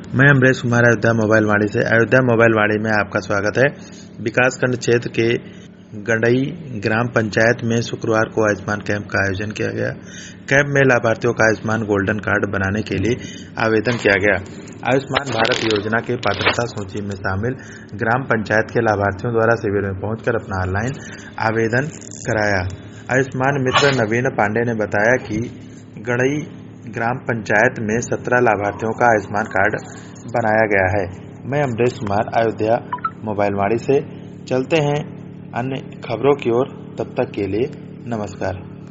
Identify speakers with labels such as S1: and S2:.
S1: मैं अमरेश कुमार अयोध्या मोबाइल वाणी से। अयोध्या मोबाइल वाणी में आपका स्वागत है। विकासखंड क्षेत्र के गंडई ग्राम पंचायत में शुक्रवार को आयुष्मान कैंप का आयोजन किया गया। कैंप में लाभार्थियों का आयुष्मान गोल्डन कार्ड बनाने के लिए आवेदन किया गया। आयुष्मान भारत योजना के पात्रता सूची में शामिल ग्राम पंचायत के लाभार्थियों द्वारा शिविर में पहुंचकर अपना ऑनलाइन आवेदन कराया। आयुष्मान मित्र नवीन पांडे ने बताया कि गंडई ग्राम पंचायत में 17 लाभार्थियों का आयुष्मान कार्ड बनाया गया है। मैं अमरेश कुमार अयोध्या मोबाइल वाणी से। चलते हैं अन्य खबरों की ओर, तब तक के लिए नमस्कार।